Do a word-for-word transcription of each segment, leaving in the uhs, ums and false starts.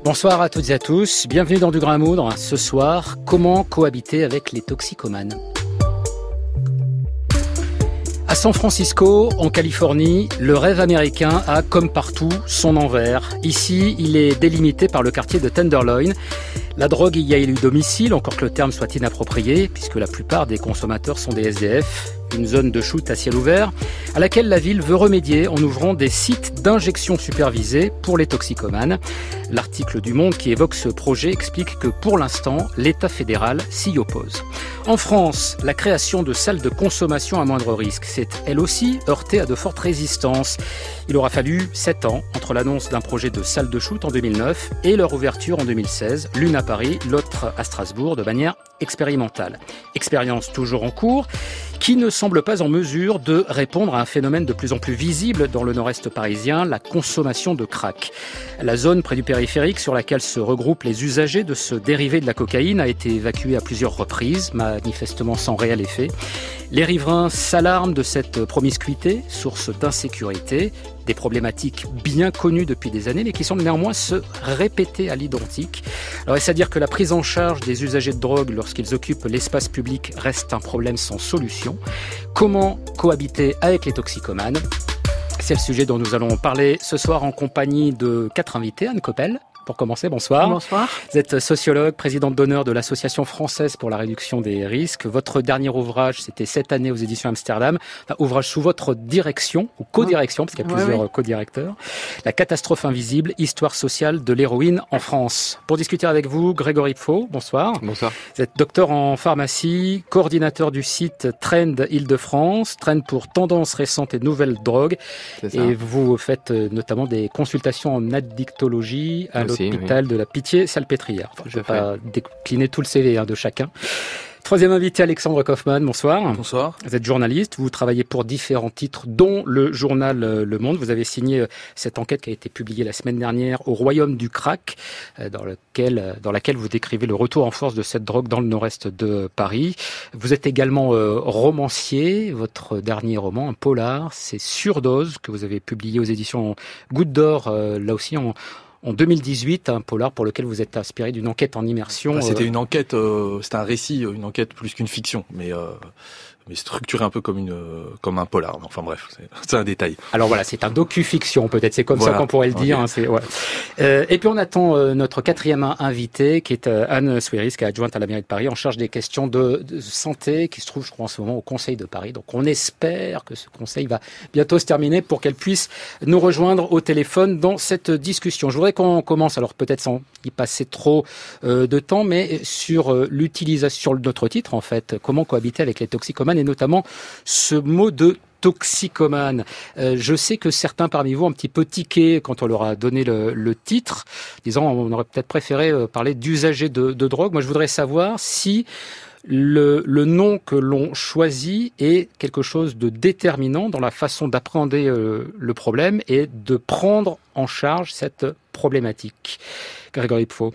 Bonsoir à toutes et à tous, bienvenue dans Du Grain à Moudre. Ce soir, comment cohabiter avec les toxicomanes ? À San Francisco, en Californie, le rêve américain a, comme partout, son envers. Ici, il est délimité par le quartier de Tenderloin. La drogue y a élu domicile, encore que le terme soit inapproprié, puisque la plupart des consommateurs sont des S D F. Une zone de shoot à ciel ouvert, à laquelle la ville veut remédier en ouvrant des sites d'injection supervisés pour les toxicomanes. L'article du Monde qui évoque ce projet explique que pour l'instant, l'État fédéral s'y oppose. En France, la création de salles de consommation à moindre risque s'est elle aussi heurtée à de fortes résistances. Il aura fallu sept ans entre l'annonce d'un projet de salle de shoot en deux mille neuf et leur ouverture en deux mille seize, l'une à Paris, l'autre à Strasbourg, de manière expérimentale. Expérience toujours en cours, qui ne semble pas en mesure de répondre à un phénomène de plus en plus visible dans le nord-est parisien, la consommation de crack. La zone près du périphérique sur laquelle se regroupent les usagers de ce dérivé de la cocaïne a été évacuée à plusieurs reprises, manifestement sans réel effet. Les riverains s'alarment de cette promiscuité, source d'insécurité, des problématiques bien connues depuis des années, mais qui semblent néanmoins se répéter à l'identique. Alors, est-ce à dire que la prise en charge des usagers de drogue lorsqu'ils occupent l'espace public reste un problème sans solution ? Comment cohabiter avec les toxicomanes ? C'est le sujet dont nous allons parler ce soir en compagnie de quatre invités. Anne Coppel, pour commencer, bonsoir. Bonsoir. Vous êtes sociologue, présidente d'honneur de l'Association française pour la réduction des risques. Votre dernier ouvrage, c'était cette année aux éditions Amsterdam, enfin, ouvrage sous votre direction, ou co-direction, parce qu'il y a plusieurs oui, oui. co-directeurs. La catastrophe invisible, histoire sociale de l'héroïne en France. Pour discuter avec vous, Grégory Pfau, bonsoir. Bonsoir. Vous êtes docteur en pharmacie, coordinateur du site Trend Île-de-France, Trend pour tendances récentes et nouvelles drogues. Et vous faites notamment des consultations en addictologie à Aussi, l'hôpital oui. de la Pitié-Salpêtrière. Enfin, je ne vais pas décliner tout le C V hein, de chacun. Troisième invité, Alexandre Kaufmann, bonsoir. Bonsoir. Vous êtes journaliste, vous travaillez pour différents titres, dont le journal Le Monde. Vous avez signé cette enquête qui a été publiée la semaine dernière au Royaume du Crack, dans, lequel, dans laquelle vous décrivez le retour en force de cette drogue dans le nord-est de Paris. Vous êtes également euh, romancier. Votre dernier roman, un polar, c'est Surdose, que vous avez publié aux éditions Goutte d'Or, euh, là aussi en... En deux mille dix-huit, un polar pour lequel vous êtes inspiré d'une enquête en immersion. Bah, c'était une enquête, euh, c'était un récit, une enquête plus qu'une fiction, mais euh, mais structuré un peu comme une comme un polar. Enfin bref, c'est, c'est un détail. Alors voilà, c'est un docu-fiction peut-être, c'est comme voilà. ça qu'on pourrait le dire. Okay. Hein, c'est, ouais. euh, et puis on attend euh, notre quatrième invité, qui est euh, Anne Souéris, qui est adjointe à la mairie de Paris, en charge des questions de, de santé, qui se trouve, je crois, en ce moment au Conseil de Paris. Donc on espère que ce conseil va bientôt se terminer pour qu'elle puisse nous rejoindre au téléphone dans cette discussion. Je voudrais qu'on commence, alors peut-être sans y passer trop euh, de temps, mais sur euh, l'utilisation de notre titre, en fait, comment cohabiter avec les toxicomanes, et notamment ce mot de toxicomane. Euh, je sais que certains parmi vous ont un petit peu tiqué quand on leur a donné le, le titre, disant on aurait peut-être préféré euh, parler d'usagers de, de drogue. Moi, je voudrais savoir si le, le nom que l'on choisit est quelque chose de déterminant dans la façon d'appréhender euh, le problème et de prendre en charge cette problématique. Grégory Pfau.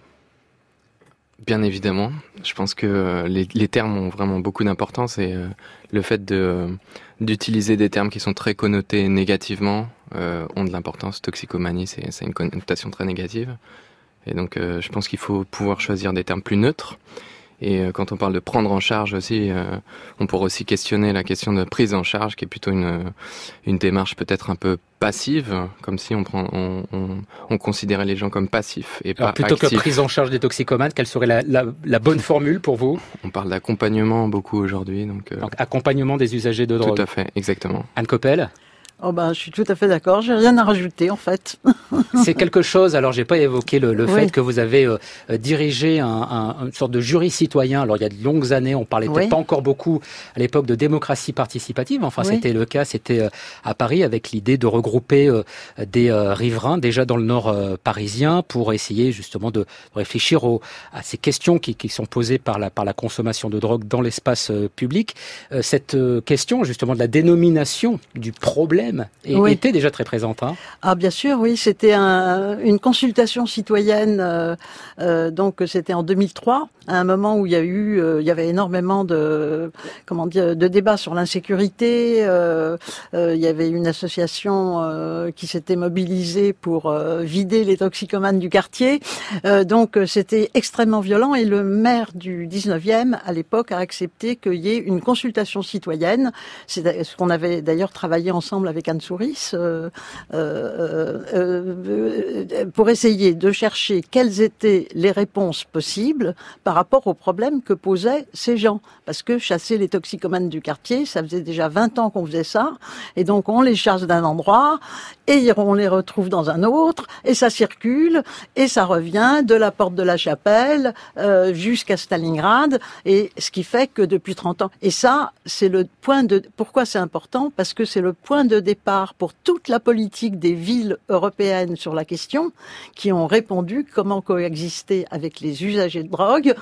Bien évidemment, je pense que les, les termes ont vraiment beaucoup d'importance et euh, le fait de, d'utiliser des termes qui sont très connotés négativement euh, ont de l'importance. Toxicomanie, c'est, c'est une connotation très négative. Et donc euh, je pense qu'il faut pouvoir choisir des termes plus neutres. Et euh, quand on parle de prendre en charge aussi, euh, on pourrait aussi questionner la question de prise en charge, qui est plutôt une, une démarche peut-être un peu passive, comme si on, prend, on, on, on considérait les gens comme passifs et pas Alors plutôt actifs. Que prise en charge des toxicomanes, quelle serait la, la, la bonne formule pour vous ? On parle d'accompagnement beaucoup aujourd'hui. Donc, euh... donc accompagnement des usagers de drogue. Tout à fait, exactement. Anne Coppel ? Oh ben, je suis tout à fait d'accord. J'ai rien à rajouter, en fait. C'est quelque chose. Alors, j'ai pas évoqué le, le oui. fait que vous avez euh, dirigé un, un, une sorte de jury citoyen. Alors, il y a de longues années, on parlait oui. peut-être pas encore beaucoup à l'époque de démocratie participative. Enfin, oui. c'était le cas. C'était euh, à Paris avec l'idée de regrouper euh, des euh, riverains déjà dans le nord euh, parisien pour essayer justement de réfléchir aux, à ces questions qui, qui sont posées par la par la consommation de drogue dans l'espace euh, public. Euh, cette euh, question justement de la dénomination du problème dix-neuvième et oui. était déjà très présente. Hein. Ah bien sûr, oui, c'était un, une consultation citoyenne. Euh, euh, donc c'était en deux mille trois, à un moment où il y a eu, euh, il y avait énormément de, comment dire, de débats sur l'insécurité. Euh, euh, il y avait une association euh, qui s'était mobilisée pour euh, vider les toxicomanes du quartier. Euh, donc c'était extrêmement violent et le maire du dix-neuvième à l'époque a accepté qu'il y ait une consultation citoyenne. C'est ce qu'on avait d'ailleurs travaillé ensemble avec Anne Souris. Euh, Euh, euh, pour essayer de chercher quelles étaient les réponses possibles par rapport aux problèmes que posaient ces gens. Parce que chasser les toxicomanes du quartier, ça faisait déjà vingt ans qu'on faisait ça, et donc on les chasse d'un endroit, et on les retrouve dans un autre, et ça circule, et ça revient de la porte de la Chapelle euh, jusqu'à Stalingrad, et ce qui fait que depuis trente ans, et ça, c'est le point de... Pourquoi c'est important ? Parce que c'est le point de départ pour toute la politique des villes européennes sur la question, qui ont répondu comment coexister avec les usagers de drogue,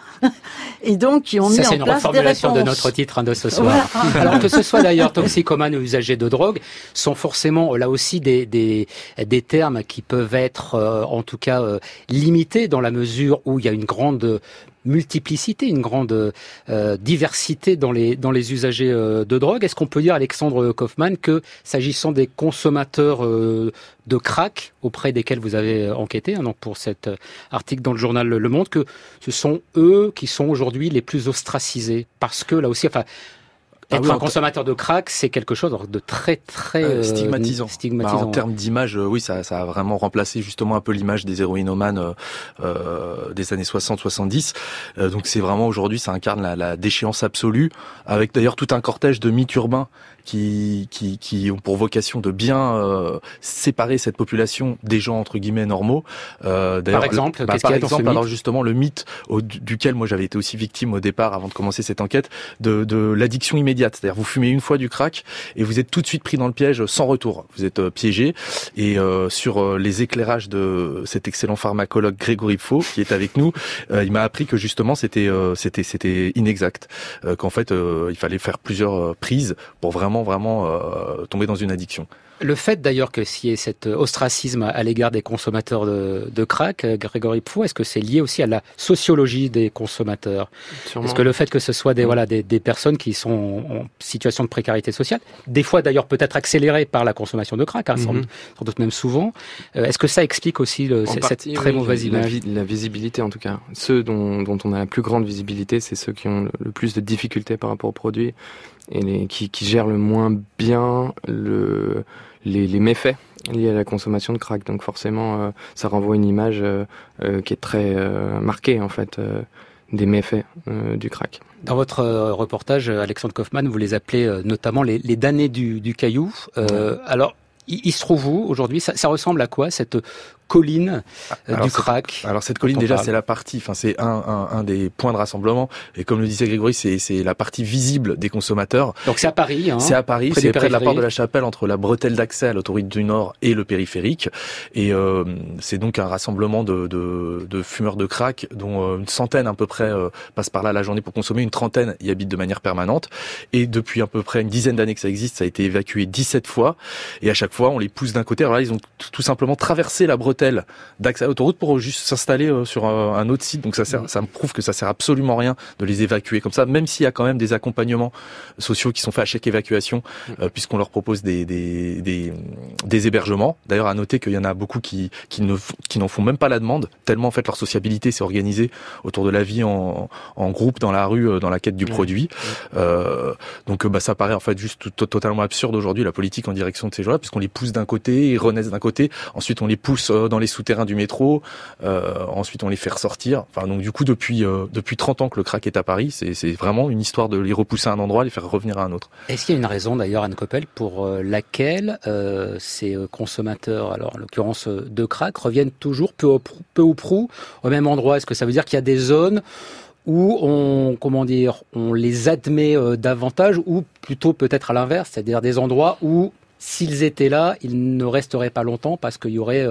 et donc qui ont Ça, mis en place des réponses. C'est une reformulation de notre titre hein, de ce soir. Voilà. Alors que ce soit d'ailleurs toxicomanes ou usagers de drogue, sont forcément là aussi des, des, des termes qui peuvent être euh, en tout cas euh, limités dans la mesure où il y a une grande multiplicité, une grande euh, diversité dans les dans les usagers euh, de drogue. Est-ce qu'on peut dire, Alexandre Kaufmann, que s'agissant des consommateurs euh, de crack auprès desquels vous avez enquêté, hein, donc pour cet euh, article dans le journal Le Monde, que ce sont eux qui sont aujourd'hui les plus ostracisés, parce que là aussi, enfin. Être ah oui, un consommateur de crack, c'est quelque chose de très très euh, stigmatisant. stigmatisant. Bah, en termes d'image, euh, oui, ça, ça a vraiment remplacé justement un peu l'image des héroïnomanes euh, euh, des années soixante soixante-dix. Euh, donc c'est vraiment aujourd'hui, ça incarne la, la déchéance absolue, avec d'ailleurs tout un cortège de mythes urbains qui, qui, qui ont pour vocation de bien euh, séparer cette population des gens entre guillemets normaux. Euh, par exemple, le, bah, qu'est-ce par qu'il y a exemple, dans ce alors mythe justement le mythe au, duquel moi j'avais été aussi victime au départ, avant de commencer cette enquête, de, de l'addiction immédiate. C'est-à-dire vous fumez une fois du crack et vous êtes tout de suite pris dans le piège sans retour. Vous êtes euh, piégé. Et euh, sur euh, les éclairages de cet excellent pharmacologue Grégory Pfau qui est avec nous, euh, il m'a appris que justement c'était euh, c'était c'était inexact, euh, qu'en fait euh, il fallait faire plusieurs euh, prises pour vraiment vraiment euh, tomber dans une addiction. Le fait d'ailleurs que s'il y ait cet ostracisme à l'égard des consommateurs de, de crack, Grégory Pfau, est-ce que c'est lié aussi à la sociologie des consommateurs ? Sûrement. Est-ce que le fait que ce soit des, mmh. voilà, des, des personnes qui sont en situation de précarité sociale, des fois d'ailleurs peut-être accélérée par la consommation de crack, hein, mmh. sans, doute, sans doute même souvent, euh, est-ce que ça explique aussi le, cette, partie, cette très oui, mauvaise la, image ? la, la visibilité en tout cas. Ceux dont, dont on a la plus grande visibilité, c'est ceux qui ont le, le plus de difficultés par rapport aux produits et les, qui, qui gèrent le moins bien le... Les, les méfaits liés à la consommation de crack. Donc forcément, euh, ça renvoie une image euh, euh, qui est très euh, marquée en fait euh, des méfaits euh, du crack. Dans votre euh, reportage, Alexandre Kaufmann, vous les appelez euh, notamment les, les damnés du, du caillou. Euh, ouais. Alors, il, il se trouve où aujourd'hui ? ça, ça ressemble à quoi cette colline euh, alors, du crack? Alors cette colline déjà parle. C'est la partie, enfin c'est un, un un des points de rassemblement et comme le disait Grégory, c'est c'est la partie visible des consommateurs. Donc c'est à Paris. Hein, c'est à Paris, c'est près de la porte de la Chapelle entre la bretelle d'accès à l'autoroute du Nord et le périphérique et euh, c'est donc un rassemblement de de, de fumeurs de crack dont euh, une centaine à peu près euh, passent par là la journée pour consommer, une trentaine y habitent de manière permanente et depuis à peu près une dizaine d'années que ça existe, ça a été évacué dix-sept fois et à chaque fois on les pousse d'un côté. Alors là ils ont tout simplement traversé la bretelle d'accès à l'autoroute pour juste s'installer sur un autre site. Donc ça sert, ça me prouve que ça sert absolument rien de les évacuer comme ça, même s'il y a quand même des accompagnements sociaux qui sont faits à chaque évacuation, euh, puisqu'on leur propose des, des, des, des hébergements. D'ailleurs, à noter qu'il y en a beaucoup qui, qui ne, qui n'en font même pas la demande, tellement en fait leur sociabilité s'est organisée autour de la vie en, en groupe dans la rue, dans la quête du mmh. produit. Mmh. Euh, donc bah ça paraît en fait juste tout, totalement absurde aujourd'hui la politique en direction de ces gens-là, puisqu'on les pousse d'un côté, ils renaissent d'un côté, ensuite on les pousse dans les souterrains du métro, euh, ensuite on les fait ressortir. Enfin donc du coup depuis euh, depuis trente ans que le crack est à Paris, c'est c'est vraiment une histoire de les repousser à un endroit, les faire revenir à un autre. Est-ce qu'il y a une raison d'ailleurs, Anne Coppel, pour euh, laquelle euh, ces consommateurs, alors en l'occurrence euh, de crack, reviennent toujours peu, au, peu ou prou au même endroit? Est-ce que ça veut dire qu'il y a des zones où on, comment dire, on les admet euh, davantage, ou plutôt peut-être à l'inverse, c'est-à-dire des endroits où s'ils étaient là, ils ne resteraient pas longtemps parce qu'il y aurait euh,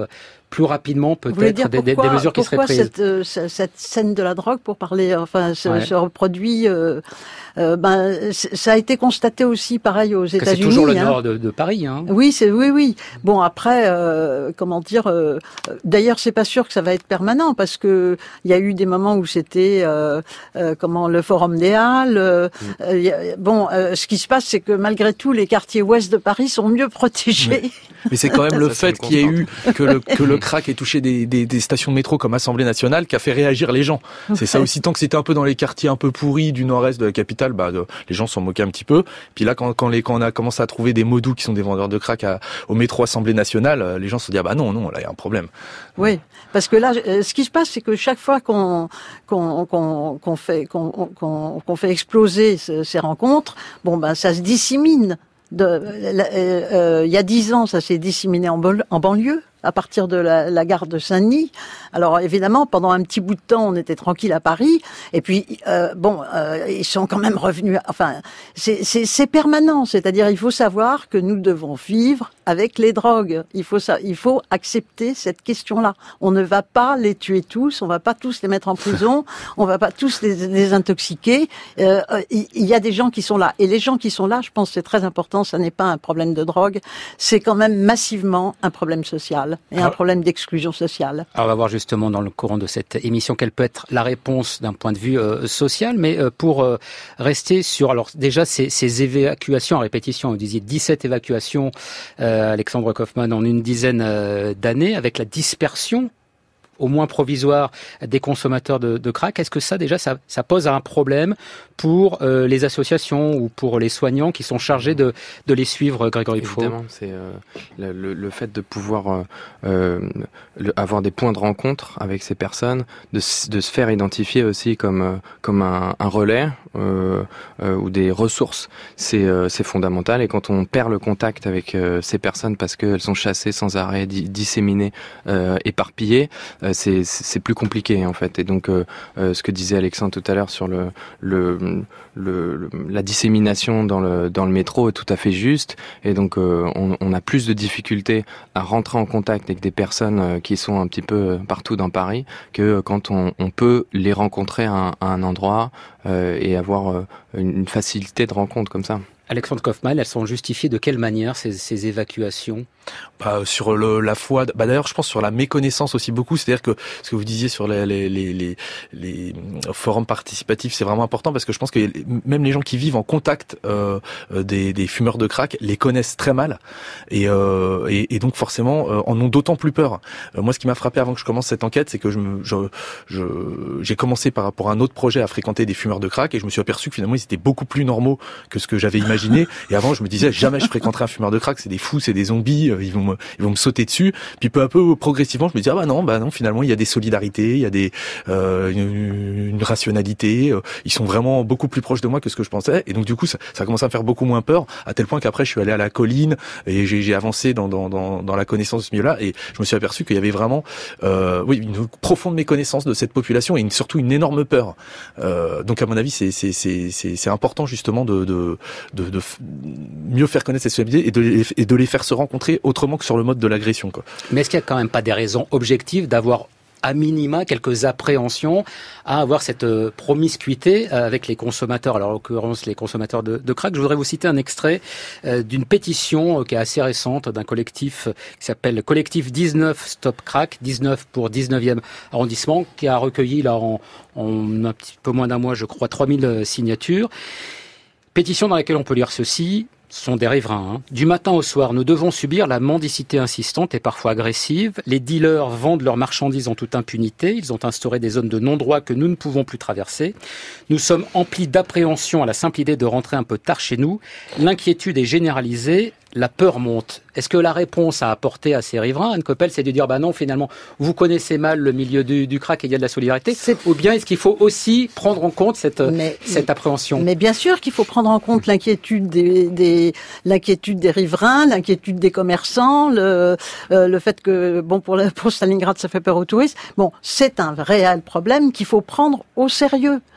plus rapidement peut-être des, pourquoi, des mesures qui seraient prises. Pourquoi cette, cette scène de la drogue, pour parler, enfin, se, ouais. se reproduit euh, euh, ben, ça a été constaté aussi, pareil, aux États-Unis. C'est toujours le hein. nord de, de Paris. Hein. Oui, c'est oui, oui. Bon, après, euh, comment dire euh, d'ailleurs, c'est pas sûr que ça va être permanent, parce que il y a eu des moments où c'était, euh, euh, comment, le Forum des Halles. Euh, mm. euh, y a, bon, euh, ce qui se passe, c'est que malgré tout, les quartiers ouest de Paris sont mieux protégés. Mais, mais c'est quand même le fait qu'il y ait eu que le que le crack ait touché des, des, des stations de métro comme Assemblée nationale qui a fait réagir les gens. Okay. C'est ça aussi, tant que c'était un peu dans les quartiers un peu pourris du nord-est de la capitale, bah, de, les gens s'en moquaient un petit peu. Puis là, quand, quand, les, quand on a commencé à trouver des modus qui sont des vendeurs de crack à, au métro Assemblée nationale, les gens se sont dit, ah bah non, non, là, il y a un problème. Oui, parce que là, ce qui se passe, c'est que chaque fois qu'on, qu'on, qu'on, qu'on fait, qu'on, qu'on, qu'on fait exploser ces rencontres, bon, ben, ça se dissémine. De, euh, euh, il y a dix ans, ça s'est disséminé en, bol, en banlieue, à partir de la, la gare de Saint-Denis. Alors évidemment, pendant un petit bout de temps, on était tranquille à Paris. Et puis, euh, bon, euh, ils sont quand même revenus. Enfin, c'est, c'est, c'est permanent. C'est-à-dire, il faut savoir que nous devons vivre avec les drogues. Il faut ça, il faut accepter cette question-là. On ne va pas les tuer tous. On va pas tous les mettre en prison. On va pas tous les, les intoxiquer. Euh, il, il y a des gens qui sont là. Et les gens qui sont là, je pense que c'est très important. Ça n'est pas un problème de drogue. C'est quand même massivement un problème social. Et alors, un problème d'exclusion sociale. Alors on va voir justement dans le courant de cette émission quelle peut être la réponse d'un point de vue euh, social, mais euh, pour euh, rester sur alors déjà ces, ces évacuations à répétition, vous disiez dix-sept évacuations, euh, Alexandre Kaufmann, en une dizaine euh, d'années, avec la dispersion au moins provisoire des consommateurs de, de crack. Est-ce que ça, déjà, ça, ça pose un problème pour euh, les associations ou pour les soignants qui sont chargés de, de les suivre, Grégory Pfau ? Évidemment, c'est euh, le, le fait de pouvoir euh, le, avoir des points de rencontre avec ces personnes, de, de se faire identifier aussi comme, comme un, un relais euh, euh, ou des ressources, c'est, euh, c'est fondamental. Et quand on perd le contact avec euh, ces personnes parce qu'elles sont chassées sans arrêt, di- disséminées, euh, éparpillées, euh, C'est, c'est plus compliqué en fait, et donc euh, euh, ce que disait Alexandre tout à l'heure sur le, le, le, le la dissémination dans le dans le métro est tout à fait juste, et donc euh, on, on a plus de difficultés à rentrer en contact avec des personnes euh, qui sont un petit peu partout dans Paris que quand on, on peut les rencontrer à un, à un endroit euh, et avoir euh, une facilité de rencontre comme ça. Alexandre Kaufmann, elles sont justifiées de quelle manière ces, ces évacuations ? Bah, sur le, la foi, bah d'ailleurs je pense sur la méconnaissance aussi beaucoup, c'est-à-dire que ce que vous disiez sur les, les, les, les, les forums participatifs, c'est vraiment important, parce que je pense que même les gens qui vivent en contact euh, des, des fumeurs de crack les connaissent très mal, et, euh, et, et donc forcément euh, en ont d'autant plus peur. Euh, moi, ce qui m'a frappé avant que je commence cette enquête, c'est que je, me, je, je j'ai commencé par rapport à un autre projet à fréquenter des fumeurs de crack, et je me suis aperçu que finalement ils étaient beaucoup plus normaux que ce que j'avais imaginé. Et avant je me disais jamais je fréquenterai un fumeur de crack, c'est des fous, c'est des zombies, ils vont me, ils vont me sauter dessus. Puis peu à peu, progressivement, je me dis ah bah non, bah non, finalement il y a des solidarités, il y a des euh, une, une rationalité. Euh, ils sont vraiment beaucoup plus proches de moi que ce que je pensais. Et donc du coup, ça, ça a commencé à me faire beaucoup moins peur, à tel point qu'après je suis allé à la colline et j'ai, j'ai avancé dans, dans dans dans la connaissance de ce milieu-là. Et je me suis aperçu qu'il y avait vraiment, euh, oui, une profonde méconnaissance de cette population et une, surtout une énorme peur. Euh, donc à mon avis, c'est c'est c'est c'est, c'est important justement de de de, de mieux faire connaître ces solidarités et de les, et de les faire se rencontrer autrement que sur le mode de l'agression, quoi. Mais est-ce qu'il n'y a quand même pas des raisons objectives d'avoir à minima quelques appréhensions à avoir cette euh, promiscuité euh, avec les consommateurs, alors en l'occurrence les consommateurs de, de crack. Je voudrais vous citer un extrait euh, d'une pétition euh, qui est assez récente d'un collectif euh, qui s'appelle Collectif dix-neuf Stop Crack, dix-neuf pour dix-neuvième arrondissement, qui a recueilli là en, en un petit peu moins d'un mois, je crois, trois mille signatures. Pétition dans laquelle on peut lire ceci. Ce sont des riverains. Hein. Du matin au soir, nous devons subir la mendicité insistante et parfois agressive. Les dealers vendent leurs marchandises en toute impunité. Ils ont instauré des zones de non-droit que nous ne pouvons plus traverser. Nous sommes emplis d'appréhension à la simple idée de rentrer un peu tard chez nous. L'inquiétude est généralisée. La peur monte. Est-ce que la réponse à apporter à ces riverains, Anne Coppel, c'est de dire, bah non, finalement, vous connaissez mal le milieu du, du crack et il y a de la solidarité, c'est... ou bien est-ce qu'il faut aussi prendre en compte cette, mais, cette appréhension ? Mais bien sûr qu'il faut prendre en compte l'inquiétude des, des, l'inquiétude des riverains, l'inquiétude des commerçants, le, euh, le fait que, bon, pour, la, pour Stalingrad, ça fait peur aux touristes. Bon, c'est un réel problème qu'il faut prendre au sérieux.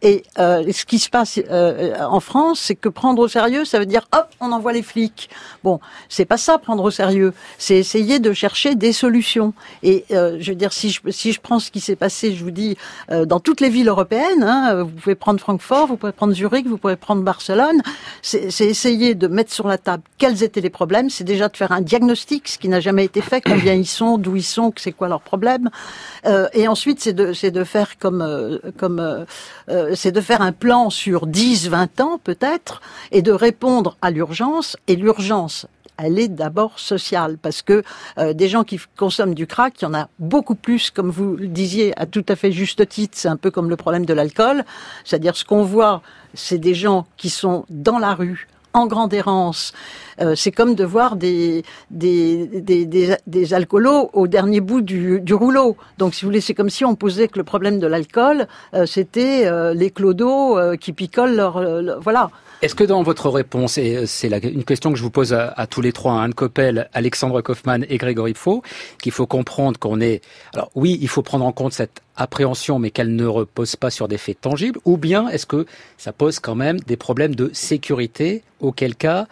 Et euh, ce qui se passe euh, en France, c'est que prendre au sérieux, ça veut dire hop, on envoie les flics. Bon, c'est pas ça prendre au sérieux. C'est essayer de chercher des solutions. Et euh, je veux dire, si je si je prends ce qui s'est passé, je vous dis, euh, dans toutes les villes européennes, hein, vous pouvez prendre Francfort, vous pouvez prendre Zurich, vous pouvez prendre Barcelone. C'est, c'est essayer de mettre sur la table quels étaient les problèmes. C'est déjà de faire un diagnostic, ce qui n'a jamais été fait. Combien ils sont, d'où ils sont, c'est quoi leurs problèmes. Euh, et ensuite, c'est de c'est de faire comme euh, comme euh, euh, c'est de faire un plan sur dix, vingt ans peut-être, et de répondre à l'urgence. Et l'urgence, elle est d'abord sociale, parce que euh, des gens qui consomment du crack, il y en a beaucoup plus, comme vous le disiez à tout à fait juste titre. C'est un peu comme le problème de l'alcool, c'est-à-dire ce qu'on voit, c'est des gens qui sont dans la rue, en grande errance. Euh, c'est comme de voir des des des des, des alcoolos au dernier bout du, du rouleau. Donc, si vous voulez, c'est comme si on posait que le problème de l'alcool, euh, c'était euh, les clodos euh, qui picolent leur, leur voilà. Est-ce que dans votre réponse, et c'est la, une question que je vous pose à, à tous les trois, Anne Coppel, Alexandre Kaufmann et Grégory Pfau, qu'il faut comprendre qu'on est... Alors oui, il faut prendre en compte cette appréhension, mais qu'elle ne repose pas sur des faits tangibles, ou bien est-ce que ça pose quand même des problèmes de sécurité, auquel cas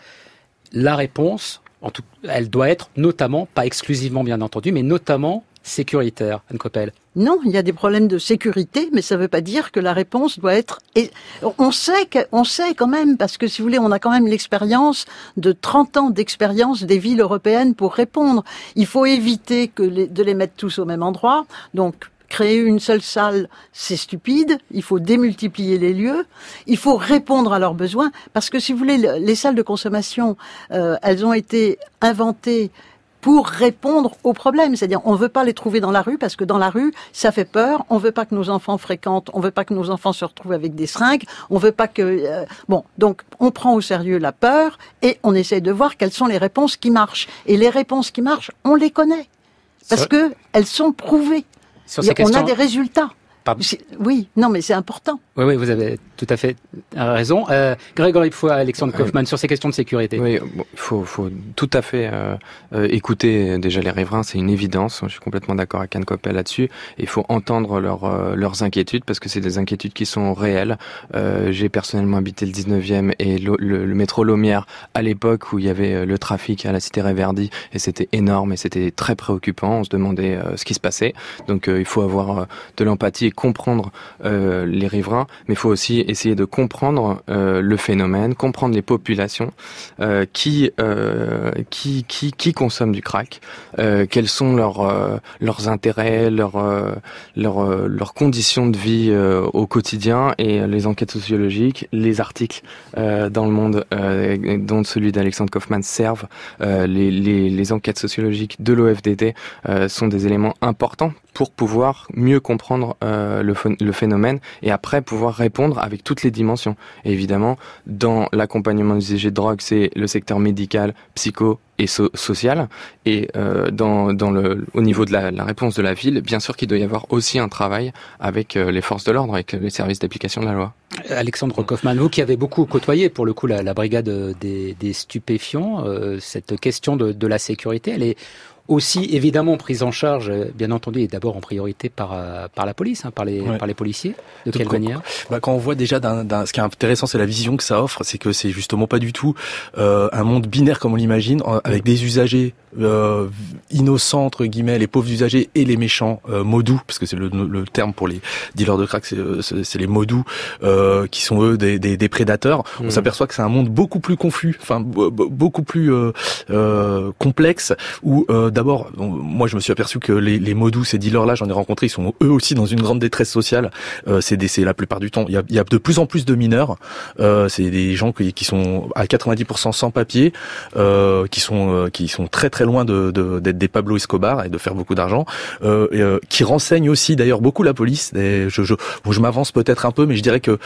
la réponse, en tout, elle doit être notamment, pas exclusivement bien entendu, mais notamment sécuritaire, Anne Coppel? Non, il y a des problèmes de sécurité, mais ça ne veut pas dire que la réponse doit être... Et on sait, que, on sait quand même, parce que si vous voulez, on a quand même l'expérience de trente ans d'expérience des villes européennes pour répondre. Il faut éviter que les, de les mettre tous au même endroit, donc... Créer une seule salle, c'est stupide. Il faut démultiplier les lieux. Il faut répondre à leurs besoins. Parce que, si vous voulez, les salles de consommation, euh, elles ont été inventées pour répondre aux problèmes. C'est-à-dire, on veut pas les trouver dans la rue, parce que dans la rue, ça fait peur. On veut pas que nos enfants fréquentent. On veut pas que nos enfants se retrouvent avec des seringues. On veut pas que... Euh, bon, donc, on prend au sérieux la peur et on essaie de voir quelles sont les réponses qui marchent. Et les réponses qui marchent, on les connaît. Parce que elles sont prouvées. Sur ces on questions... a des résultats. Pardon. Oui, non, mais c'est important. Oui, oui, vous avez tout à fait raison. Euh, Grégory Pfau, Alexandre Kaufmann, euh, sur ces questions de sécurité. Oui, bon, il faut, faut tout à fait euh, euh, écouter déjà les riverains, c'est une évidence. Je suis complètement d'accord avec Anne Coppel là-dessus. Il faut entendre leur, euh, leurs inquiétudes, parce que c'est des inquiétudes qui sont réelles. Euh, j'ai personnellement habité le dix-neuvième et le, le, le métro Lomière à l'époque où il y avait le trafic à la cité Réverdy, et c'était énorme et c'était très préoccupant. On se demandait euh, ce qui se passait. Donc euh, il faut avoir euh, de l'empathie et comprendre euh, les riverains, mais il faut aussi essayer de comprendre euh, le phénomène, comprendre les populations euh, qui, euh, qui qui qui consomment du crack, euh, quels sont leurs euh, leurs intérêts, leurs euh, leurs euh, leurs conditions de vie euh, au quotidien, et les enquêtes sociologiques, les articles euh, dans le Monde, euh, dont celui d'Alexandre Kaufmann, servent. Euh, les, les les enquêtes sociologiques de l'O F D T euh, sont des éléments importants pour pouvoir mieux comprendre euh, le, le phénomène, et après pouvoir répondre avec toutes les dimensions. Et évidemment, dans l'accompagnement des usagers de drogue, c'est le secteur médical, psycho et so- social. Et euh, dans, dans le, au niveau de la, la réponse de la ville, bien sûr qu'il doit y avoir aussi un travail avec euh, les forces de l'ordre, avec les services d'application de la loi. Alexandre Kaufmann, vous qui avez beaucoup côtoyé pour le coup la, la brigade des, des stupéfiants, euh, cette question de, de la sécurité, elle est aussi évidemment prise en charge, bien entendu, et d'abord en priorité par par la police, hein, par les ouais. par les policiers. De quelle quand, manière bah, quand on voit déjà, d'un, d'un, ce qui est intéressant, c'est la vision que ça offre, c'est que c'est justement pas du tout euh, un monde binaire comme on l'imagine, avec des usagers euh, innocents entre guillemets, les pauvres usagers, et les méchants euh, maudous, parce que c'est le, le terme pour les dealers de crack, c'est, c'est, c'est les maudous euh, qui sont eux des, des, des prédateurs. Mmh. On s'aperçoit que c'est un monde beaucoup plus confus, enfin beaucoup plus euh, euh, complexe, où euh, d'abord, moi je me suis aperçu que les, les maudous, ces dealers-là, j'en ai rencontré, ils sont eux aussi dans une grande détresse sociale. Euh, c'est, des, c'est la plupart du temps, il y a, il y a de plus en plus de mineurs. Euh, c'est des gens qui, qui sont à quatre-vingt-dix pour cent sans papier, euh, qui sont euh, qui sont très très loin de, de, d'être des Pablo Escobar et de faire beaucoup d'argent. Euh, et, euh, qui renseignent aussi d'ailleurs beaucoup la police. Et je, je, bon, je m'avance peut-être un peu, mais je dirais que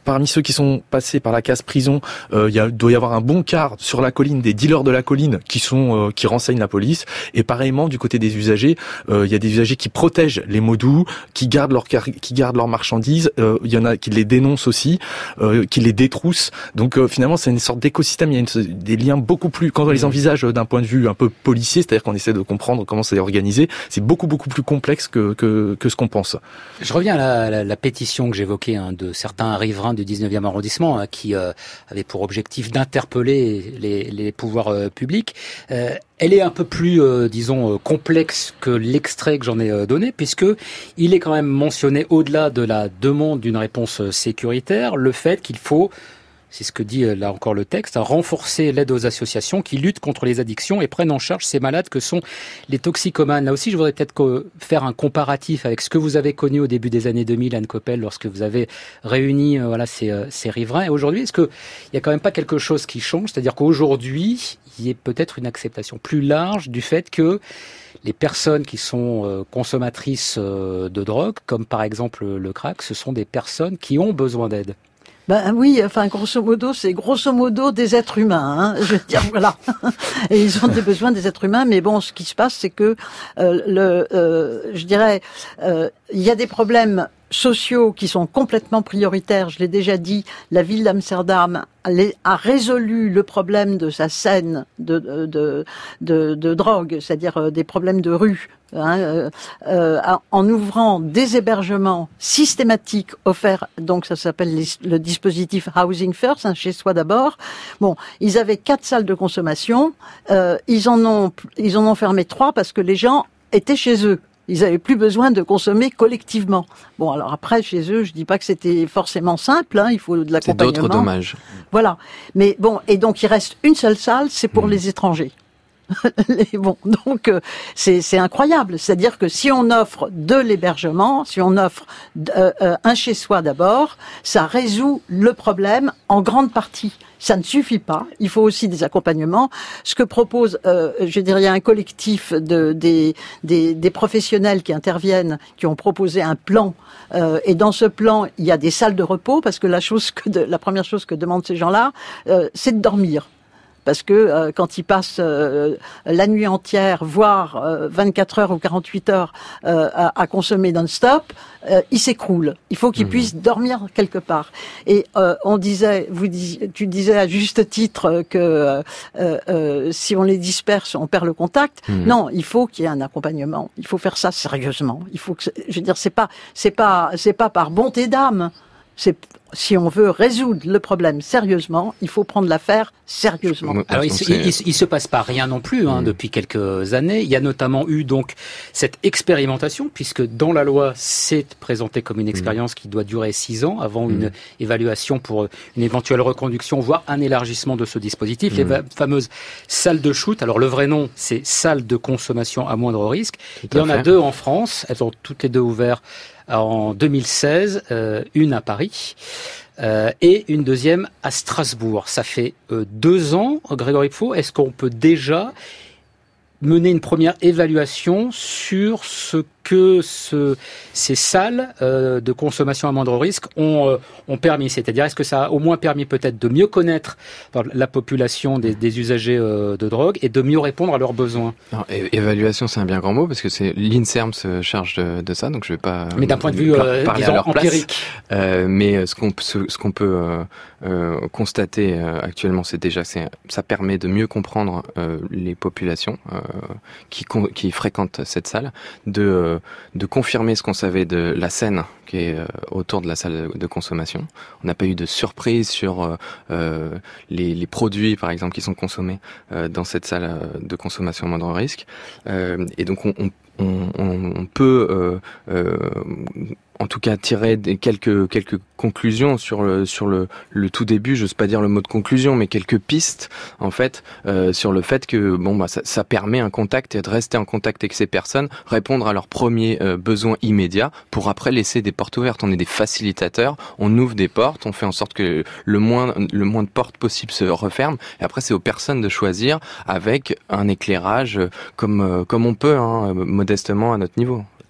parmi ceux qui sont passés par la case prison, euh, il y a, doit y avoir un bon quart sur la colline des dealers de la colline qui sont euh, qui renseignent la police. Et pareillement du côté des usagers, euh, il y a des usagers qui protègent les mots doux, qui gardent leur qui gardent leurs marchandises. Euh, il y en a qui les dénoncent aussi, euh, qui les détroussent. Donc euh, finalement, c'est une sorte d'écosystème. Il y a une, des liens beaucoup plus quand on les envisage d'un point de vue un peu policier, c'est-à-dire qu'on essaie de comprendre comment c'est organisé. C'est beaucoup beaucoup plus complexe que que, que ce qu'on pense. Je reviens à la, la, la pétition que j'évoquais hein, de certains riverains du dix-neuvième arrondissement hein, qui euh, avaient pour objectif d'interpeller les, les pouvoirs euh, publics. Euh, elle est un peu plus, euh, disons, euh, complexe que l'extrait que j'en ai euh, donné, puisque il est quand même mentionné au-delà de la demande d'une réponse euh, sécuritaire, le fait qu'il faut, c'est ce que dit là encore le texte, renforcer l'aide aux associations qui luttent contre les addictions et prennent en charge ces malades que sont les toxicomanes. Là aussi, je voudrais peut-être faire un comparatif avec ce que vous avez connu au début des années deux mille, Anne Coppel, lorsque vous avez réuni voilà, ces, ces riverains. Et aujourd'hui, est-ce qu'il n'y a quand même pas quelque chose qui change ? C'est-à-dire qu'aujourd'hui, il y a peut-être une acceptation plus large du fait que les personnes qui sont consommatrices de drogue, comme par exemple le crack, ce sont des personnes qui ont besoin d'aide. Ben oui, enfin grosso modo, c'est grosso modo des êtres humains. Hein, je veux dire, voilà. Et ils ont des besoins des êtres humains, mais bon, ce qui se passe, c'est que euh, le, euh, je dirais, euh, il y a des problèmes sociaux qui sont complètement prioritaires. Je l'ai déjà dit, la ville d'Amsterdam a résolu le problème de sa scène de, de, de, de drogue, c'est-à-dire des problèmes de rue, hein, euh, euh, en ouvrant des hébergements systématiques offerts. Donc ça s'appelle les, le dispositif Housing First, hein, chez soi d'abord. Bon, ils avaient quatre salles de consommation, euh, ils en ont ils en ont fermé trois parce que les gens étaient chez eux. Ils avaient plus besoin de consommer collectivement. Bon, alors après, chez eux, je dis pas que c'était forcément simple, hein, il faut de l'accompagnement. C'est d'autres dommages. Voilà. Mais bon, et donc il reste une seule salle, c'est pour mmh. les étrangers. Et bon, donc c'est c'est incroyable. C'est-à-dire que si on offre de l'hébergement, si on offre euh, euh, un chez-soi d'abord, ça résout le problème en grande partie. Ça ne suffit pas. Il faut aussi des accompagnements. Ce que propose, euh, je dirais, il y a un collectif de des des, des professionnels qui interviennent, qui ont proposé un plan. Euh, et dans ce plan, il y a des salles de repos parce que la chose que de, la première chose que demandent ces gens-là, euh, c'est de dormir. Parce que euh, quand ils passent euh, la nuit entière, voire euh, vingt-quatre heures ou quarante-huit heures euh, à, à consommer non-stop, euh, ils s'écroulent. Il faut qu'ils mmh. puissent dormir quelque part. Et euh, on disait, vous dis, tu disais à juste titre que euh, euh, si on les disperse, on perd le contact. Mmh. Non, il faut qu'il y ait un accompagnement. Il faut faire ça sérieusement. Il faut que, je veux dire, c'est pas, c'est pas, c'est pas par bonté d'âme. C'est si on veut résoudre le problème sérieusement, il faut prendre l'affaire sérieusement. Alors il, il, il, il se passe pas rien non plus hein, mmh. depuis quelques années. Il y a notamment eu donc cette expérimentation, puisque dans la loi c'est présenté comme une expérience mmh. qui doit durer six ans avant mmh. une évaluation pour une éventuelle reconduction, voire un élargissement de ce dispositif. Mmh. Les va- fameuses salles de shoot. Alors le vrai nom c'est salles de consommation à moindre risque. Tout il y en fait. a deux en France. Elles ont toutes les deux ouvert en deux mille seize, euh, une à Paris euh, et une deuxième à Strasbourg. Ça fait euh, deux ans, Grégory Pfau, est-ce qu'on peut déjà mener une première évaluation sur ce que ce, ces salles euh, de consommation à moindre risque ont, euh, ont permis? C'est-à-dire, est-ce que ça a au moins permis peut-être de mieux connaître la population des, des usagers euh, de drogue et de mieux répondre à leurs besoins? Alors, é- évaluation, c'est un bien grand mot parce que c'est l'INSERM se charge de, de ça, donc je vais pas. Mais d'un point de vue euh, parler disons, à leur empirique. Euh, mais ce qu'on ce, ce qu'on peut euh, euh, constater euh, actuellement, c'est déjà c'est ça permet de mieux comprendre euh, les populations euh, qui qui fréquentent cette salle, de euh, de confirmer ce qu'on savait de la scène qui est euh, autour de la salle de consommation. On n'a pas eu de surprise sur euh, les, les produits, par exemple, qui sont consommés euh, dans cette salle de consommation à moindre risque. Euh, et donc, on, on, on, on peut euh, euh, en tout cas tirer des, quelques quelques conclusions sur le sur le, le tout début. J'ose pas dire le mot de conclusion, mais quelques pistes en fait euh, sur le fait que bon bah ça, ça permet un contact et de rester en contact avec ces personnes, répondre à leurs premiers euh, besoins immédiats pour après laisser des portes ouvertes. On est des facilitateurs, on ouvre des portes, on fait en sorte que le moins le moins de portes possible se referment. Et après c'est aux personnes de choisir avec un éclairage comme comme on peut, hein, modestement à notre niveau.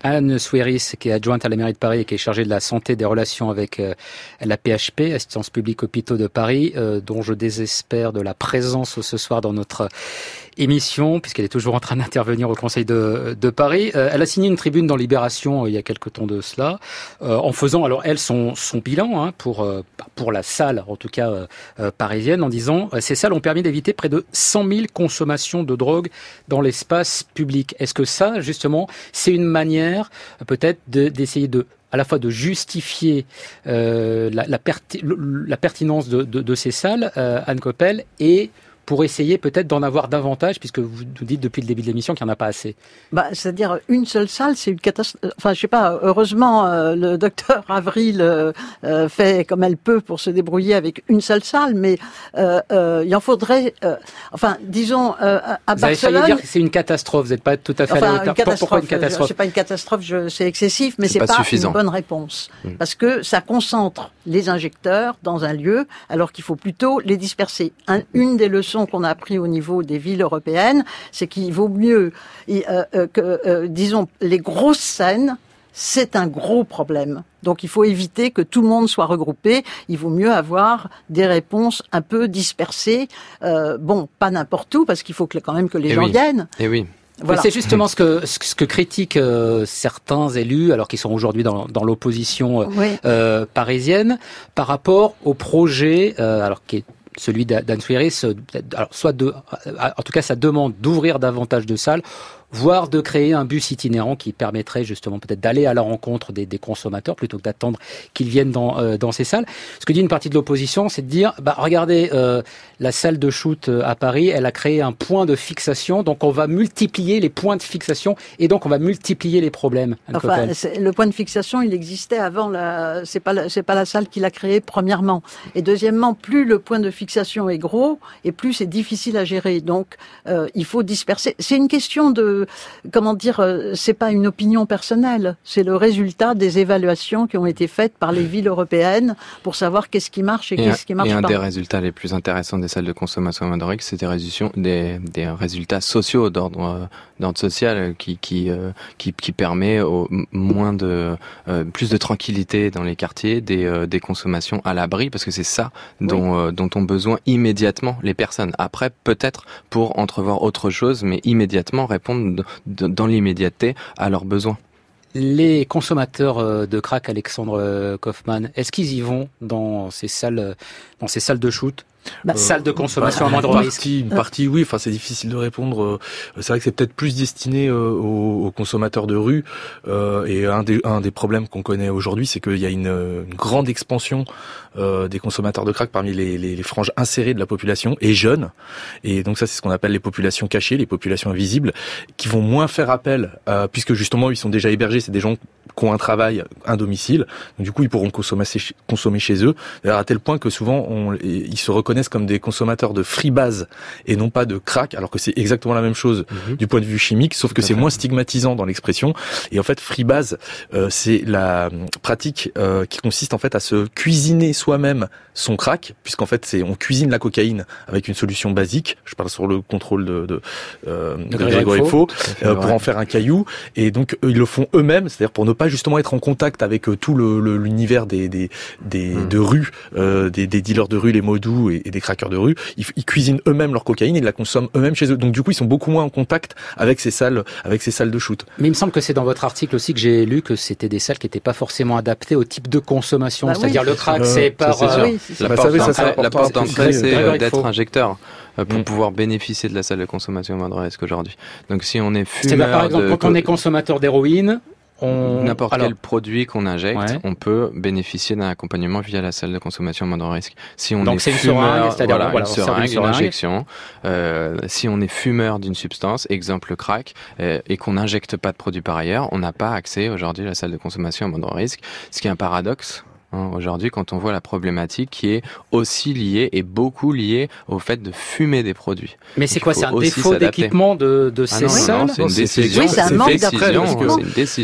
Anne Soueiris, qui est adjointe à la mairie de Paris et qui est chargée de la santé et des relations avec euh, la P H P, Assistance publique hôpitaux de Paris, euh, dont je désespère de la présence ce soir dans notre émission, puisqu'elle est toujours en train d'intervenir au Conseil de, de Paris. Euh, elle a signé une tribune dans Libération euh, il y a quelque temps de cela, euh, en faisant, alors elle, son, son bilan hein, pour, euh, pour la salle, en tout cas euh, euh, parisienne, en disant euh, « Ces salles ont permis d'éviter près de cent mille consommations de drogue dans l'espace public ». Est-ce que ça, justement, c'est une manière euh, peut-être de, d'essayer de à la fois de justifier euh, la, la, perti- la pertinence de, de, de ces salles, euh, Anne Coppel, et pour essayer peut-être d'en avoir davantage, puisque vous nous dites depuis le début de l'émission qu'il n'y en a pas assez. Bah, c'est-à-dire une seule salle, c'est une catastrophe. Enfin, je sais pas. Heureusement, euh, le docteur Avril euh, euh, fait comme elle peut pour se débrouiller avec une seule salle, mais euh, euh, il en faudrait. Euh, enfin, disons euh, à vous Barcelone. Vous allez dire que c'est une catastrophe. Vous n'êtes pas tout à fait enfin, à la hauteur. Une catastrophe. Pourquoi une catastrophe ? C'est pas une catastrophe. Je, c'est excessif, mais c'est, c'est pas, pas une bonne réponse mmh. parce que ça concentre les injecteurs dans un lieu, alors qu'il faut plutôt les disperser. Un, une des leçons qu'on a appris au niveau niveau des villes européennes, c'est qu'il vaut mieux euh, euh, que, euh, disons, les grosses scènes, c'est un gros problème. Donc il faut éviter que tout le monde soit regroupé. Il vaut mieux avoir des réponses un peu dispersées. Euh, bon, pas n'importe où, parce qu'il faut que, quand même que les Et gens oui. viennent. Et oui. Voilà. C'est justement ce que ce que critiquent euh, certains élus, alors qu'ils sont aujourd'hui dans, dans l'opposition euh, oui. euh, parisienne, par rapport au projet, euh, alors qui est celui d'Anne Soueiris, alors soit de, en tout cas, ça demande d'ouvrir davantage de salles, voire de créer un bus itinérant qui permettrait justement peut-être d'aller à la rencontre des, des consommateurs plutôt que d'attendre qu'ils viennent dans, euh, dans ces salles. Ce que dit une partie de l'opposition, c'est de dire, bah regardez, euh, la salle de shoot à Paris, elle a créé un point de fixation, donc on va multiplier les points de fixation et donc on va multiplier les problèmes. Enfin, le point de fixation, il existait avant la, c'est pas la, c'est pas la salle qui l'a créé premièrement. Et deuxièmement, plus le point de fixation est gros et plus c'est difficile à gérer. Donc, euh, il faut disperser. C'est une question de comment dire, c'est pas une opinion personnelle, c'est le résultat des évaluations qui ont été faites par les villes européennes pour savoir qu'est-ce qui marche et, et qu'est-ce qui marche pas. Et un pas. des résultats les plus intéressants des salles de consommation à Madrid, c'est des, des, des résultats sociaux d'ordre, d'ordre social qui, qui, qui, qui permet au moins de, euh, plus de tranquillité dans les quartiers, des, euh, des consommations à l'abri, parce que c'est ça dont, oui. euh, dont ont besoin immédiatement les personnes. Après, peut-être pour entrevoir autre chose, mais immédiatement répondre dans l'immédiateté à leurs besoins. Les consommateurs de crack, Alexandre Kaufmann, est-ce qu'ils y vont dans ces salles, dans ces salles de shoot? Bah, euh, salle de consommation bah, à moindre risque. Une partie, oui. Enfin, c'est difficile de répondre. C'est vrai que c'est peut-être plus destiné aux, aux consommateurs de rue. Euh, et un des, un des problèmes qu'on connaît aujourd'hui, c'est qu'il y a une, une grande expansion euh, des consommateurs de crack parmi les, les, les franges insérées de la population et jeunes. Et donc ça, c'est ce qu'on appelle les populations cachées, les populations invisibles, qui vont moins faire appel, euh, puisque justement, ils sont déjà hébergés. C'est des gens qui ont un travail, un domicile. Donc du coup, ils pourront consommer, consommer chez eux. D'ailleurs, à tel point que souvent, on, ils se reconnaissent comme des consommateurs de freebase et non pas de crack, alors que c'est exactement la même chose mmh. du point de vue chimique, sauf que c'est moins stigmatisant dans l'expression. Et en fait, freebase, euh, c'est la pratique euh, qui consiste en fait à se cuisiner soi-même son crack, puisqu'en fait, c'est on cuisine la cocaïne avec une solution basique. Je parle sur le contrôle de, de, euh, de Grégory Faux, euh, pour en faire un caillou. Et donc, eux, ils le font eux-mêmes, c'est-à-dire pour ne pas justement être en contact avec euh, tout le, le, l'univers des, des, des mmh. de rue, euh, des, des dealers de rue, les modus et, et des craqueurs de rue. Ils, ils cuisinent eux-mêmes leur cocaïne, ils la consomment eux-mêmes chez eux. Donc du coup, ils sont beaucoup moins en contact avec ces salles, avec ces salles de shoot. Mais il me semble que c'est dans votre article aussi que j'ai lu que c'était des salles qui n'étaient pas forcément adaptées au type de consommation. Bah c'est-à-dire oui, le crack, euh, c'est par... Ça, c'est euh, oui, c'est la, porte ça, ça, la porte d'entrée, c'est euh, d'être injecteur pour mmh. pouvoir bénéficier de la salle de consommation à moindre risque aujourd'hui. Donc si on est fumeur... C'est-à-dire par exemple, de... quand on est consommateur d'héroïne, On... N'importe Alors... quel produit qu'on injecte, ouais. on peut bénéficier d'un accompagnement via la salle de consommation à moindre risque. Si on Donc est c'est une fumeur, seringue, c'est-à-dire voilà, voilà, une seringue, une injection. Euh, si on est fumeur d'une substance, exemple le crack, euh, et qu'on n'injecte pas de produit par ailleurs, on n'a pas accès aujourd'hui à la salle de consommation à moindre risque, ce qui est un paradoxe. Hein, aujourd'hui, quand on voit la problématique qui est aussi liée et beaucoup liée au fait de fumer des produits. Mais c'est quoi, c'est un défaut s'adapter. d'équipement de, de ces ah non, salles non, c'est une décision. Oui, c'est un manque décision, c'est une décision.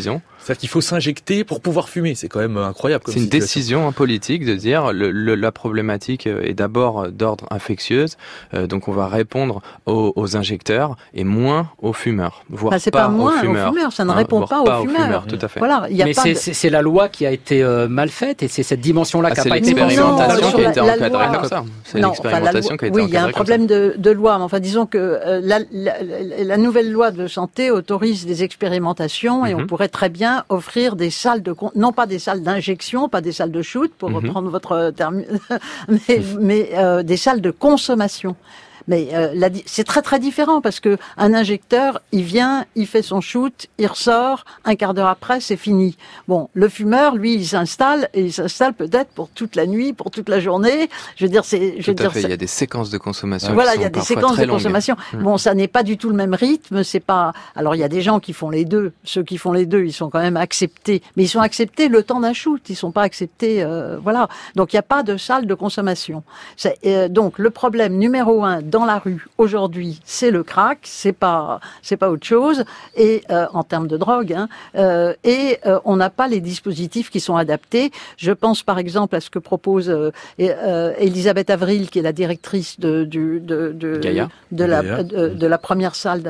C'est-à-dire qu'il faut s'injecter pour pouvoir fumer. C'est quand même incroyable comme C'est une situation. décision politique de dire le, le, la problématique est d'abord d'ordre infectieuse, euh, donc on va répondre aux, aux injecteurs et moins aux fumeurs, voire enfin, c'est pas, pas moins aux fumeurs. aux fumeurs, ça ne hein, répond pas aux pas fumeurs. Aux fumeurs. Tout à fait. Voilà, y a Mais pas c'est, de... c'est, c'est la loi qui a été euh, mal faite et c'est cette dimension-là Ah, qui n'a c'est pas été l'expérimentation Non, qui a été la- la encadrée loi- comme ça. C'est Non, l'expérimentation enfin, la loi- qui a été oui, il y a un encadrée comme problème de, de loi, mais enfin, disons que euh, la, la, la, la nouvelle loi de santé autorise des expérimentations et Mhm. on pourrait très bien offrir des salles de, con- non pas des salles d'injection, pas des salles de shoot, pour Mhm. reprendre votre terme, mais, mais euh, des salles de consommation. Mais euh, la di- c'est très très différent parce que un injecteur, il vient, il fait son shoot, il ressort, un quart d'heure après, c'est fini. Bon, le fumeur, lui, il s'installe et il s'installe peut-être pour toute la nuit, pour toute la journée. Je veux dire, c'est, je Tout veux à dire, fait. c'est- Il y a des séquences de consommation. voilà, qui il y a sont des parfois séquences très de longues. consommation. Mm. Bon, ça n'est pas du tout le même rythme, c'est pas. Alors, il y a des gens qui font les deux. Ceux qui font les deux, ils sont quand même acceptés, mais ils sont acceptés le temps d'un shoot. Ils sont pas acceptés, euh, voilà. Donc, il n'y a pas de salle de consommation. C'est, euh, donc, le problème numéro un dans la rue aujourd'hui, c'est le crack. C'est pas, c'est pas autre chose. Et euh, en termes de drogue, hein, euh, et euh, on n'a pas les dispositifs qui sont adaptés. Je pense par exemple à ce que propose euh, et, euh, Elisabeth Avril, qui est la directrice de, du, de, de, Gaïa. de, la, Gaïa. de, de la première salle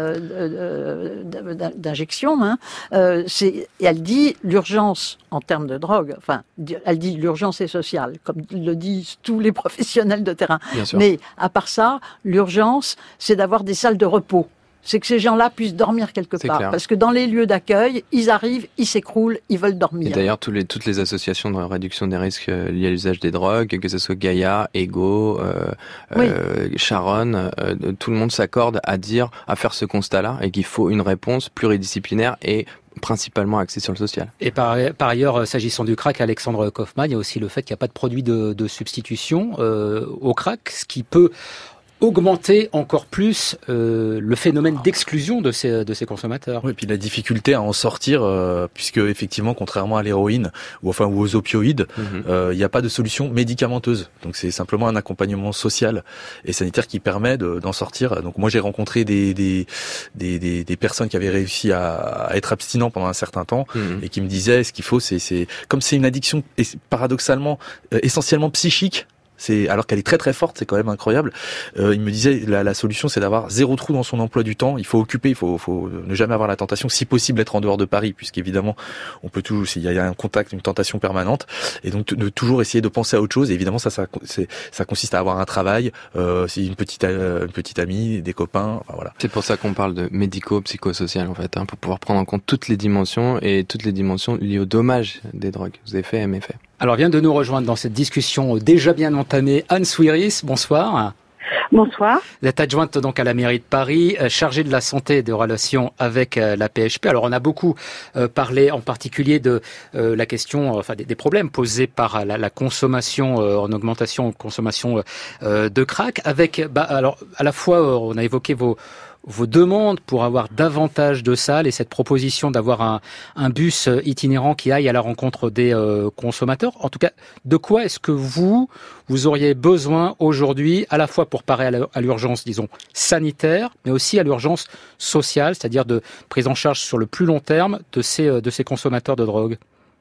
de, de, de, d'injection. Hein. Euh, c'est, et elle dit l'urgence en termes de drogue, enfin, elle dit l'urgence est sociale, comme le disent tous les professionnels de terrain. Bien sûr. Mais à part ça, l'urgence, c'est d'avoir des salles de repos. C'est que ces gens-là puissent dormir quelque C'est part. clair. Parce que dans les lieux d'accueil, ils arrivent, ils s'écroulent, ils veulent Et dormir. d'ailleurs, tous les, toutes les associations de réduction des risques euh, liés à l'usage des drogues, que ce soit Gaïa, Ego, euh, Oui. euh, Sharon, euh, tout le monde s'accorde à dire, à faire ce constat-là, et qu'il faut une réponse pluridisciplinaire et principalement axée sur le social. Et par, par ailleurs, s'agissant du crack, Alexandre Kaufmann, il y a aussi le fait qu'il n'y a pas de produit de, de substitution euh, au crack, ce qui peut augmenter encore plus euh, le phénomène d'exclusion de ces, de ces consommateurs. Oui, et puis la difficulté à en sortir, euh, puisque effectivement, contrairement à l'héroïne ou enfin ou aux opioïdes, il Mhm. euh, n'y a pas de solution médicamenteuse. Donc c'est simplement un accompagnement social et sanitaire qui permet de, d'en sortir. Donc moi j'ai rencontré des des, des des des personnes qui avaient réussi à, à être abstinents pendant un certain temps Mhm. et qui me disaient ce qu'il faut, c'est c'est comme c'est une addiction et paradoxalement euh, essentiellement psychique. C'est alors qu'elle est très très forte, c'est quand même incroyable. Euh, il me disait la, la solution c'est d'avoir zéro trou dans son emploi du temps. Il faut occuper, il faut, faut ne jamais avoir la tentation, si possible être en dehors de Paris, puisqu'évidemment on peut toujours, s'il y a un contact, une tentation permanente, et donc de toujours essayer de penser à autre chose. Et évidemment ça, ça, c'est, ça consiste à avoir un travail, euh, c'est une petite, euh, une petite amie, des copains, enfin voilà. C'est pour ça qu'on parle de médico-psychosocial en fait, hein, pour pouvoir prendre en compte toutes les dimensions et toutes les dimensions liées au dommage des drogues, aux effets et méfaits. Alors vient de nous rejoindre dans cette discussion déjà bien entamée Anne Souiris, bonsoir. Bonsoir. Vous êtes adjointe donc à la mairie de Paris, euh, chargée de la santé et de relations avec euh, la P H P. Alors on a beaucoup euh, parlé en particulier de euh, la question, euh, enfin des, des problèmes posés par la, la consommation euh, en augmentation, consommation euh, de crack. Avec, bah, alors à la fois euh, on a évoqué vos vos demandes pour avoir davantage de salles et cette proposition d'avoir un, un bus itinérant qui aille à la rencontre des euh, consommateurs. En tout cas, de quoi est-ce que vous, vous auriez besoin aujourd'hui, à la fois pour parer à l'urgence, disons, sanitaire, mais aussi à l'urgence sociale, c'est-à-dire de prise en charge sur le plus long terme de ces, de ces consommateurs de drogue?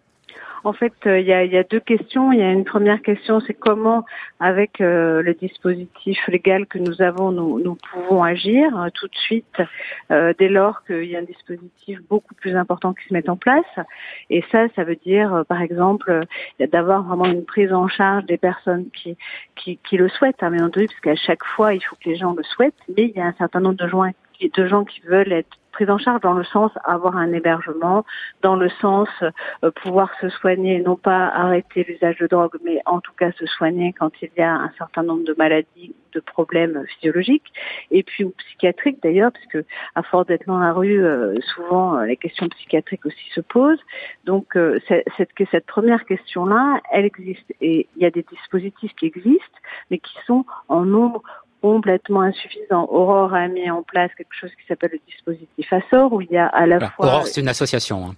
En fait, il euh, y, a, y a deux questions. Il y a une première question, c'est comment, avec euh, le dispositif légal que nous avons, nous, nous pouvons agir euh, tout de suite, euh, dès lors qu'il y a un dispositif beaucoup plus important qui se met en place. Et ça, ça veut dire, euh, par exemple, euh, d'avoir vraiment une prise en charge des personnes qui qui, qui le souhaitent, hein, bien entendu, parce qu'à chaque fois, il faut que les gens le souhaitent. Mais il y a un certain nombre de gens, de gens qui veulent être prise en charge dans le sens avoir un hébergement, dans le sens euh, pouvoir se soigner, non pas arrêter l'usage de drogue, mais en tout cas se soigner quand il y a un certain nombre de maladies, de problèmes physiologiques, et puis ou psychiatriques d'ailleurs, parce que à force d'être dans la rue, euh, souvent euh, les questions psychiatriques aussi se posent. Donc euh, cette, cette première question-là, elle existe, et il y a des dispositifs qui existent, mais qui sont en nombre complètement insuffisant. Aurore a mis en place quelque chose qui s'appelle le dispositif Assor, où il y a à la ah, fois... Aurore, c'est une association. Hein.